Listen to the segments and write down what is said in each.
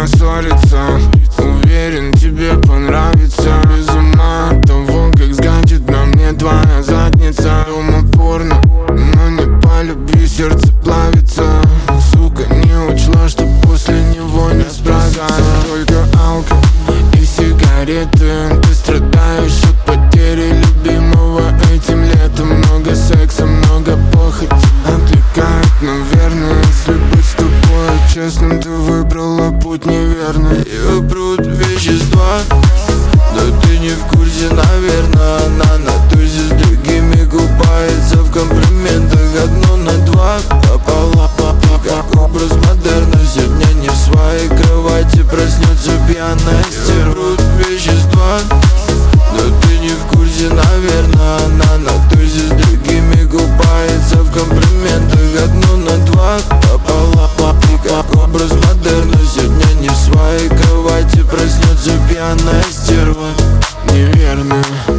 она ссорится. Уверен, тебе понравится. Без ума от того, как скачет на мне твоя задница. Дома порно, но не по любви сердце плавится. Сука не учла, что после него не справится. Только алкоголь и сигареты. Ты страдаешь от потери любимого этим летом. Много секса, много похоти отвлекает, наверное. Если быть с тобой честным, ты выбрала путь неверный. Ее прут вещества, но ты не в курсе, наверное. Она на тузе с другими купается в комплиментах одно на два пополам. Как образ модерна, сегодня не в своей кровати проснется пьяная стерва. Прут вещества, но ты не в курсе, наверное. Она на тузе с другими купается в комплиментах одно на два пополам. Как образ модерна, сегодня не в своей кровати проснется пьяная стерва. Неверно,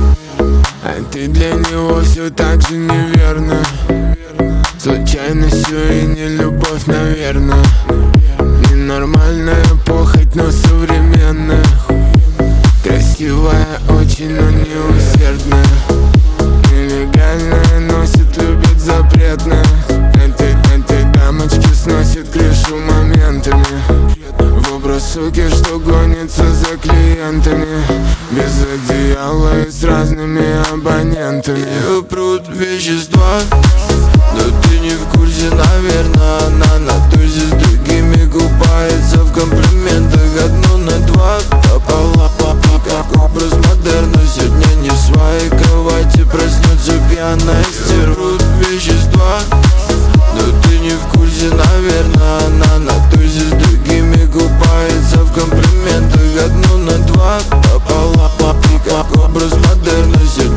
а ты для него все так же неверно. Случайность все и не любовь, наверное. Ненормальная похоть, но современная. Красивая очень, но не усердная. Нелегальная носит, любит запретная. Этой дамочке сносит крышу моментами. В образ суки, что гонится за клиентами. Без одеяла и с разными абонентами. Ее прут вещества, но ты не в курсе, наверное. Она на тузе с другими купается в комплиментах одно на два пополам. Как образ модерна, сегодня не в своей кровати проснется пьяная стерва. Прут вещества, но ты не в курсе, наверное. Она на тузе с другими купается в комплиментах одно на два пополам. Как образ модерна, сегодня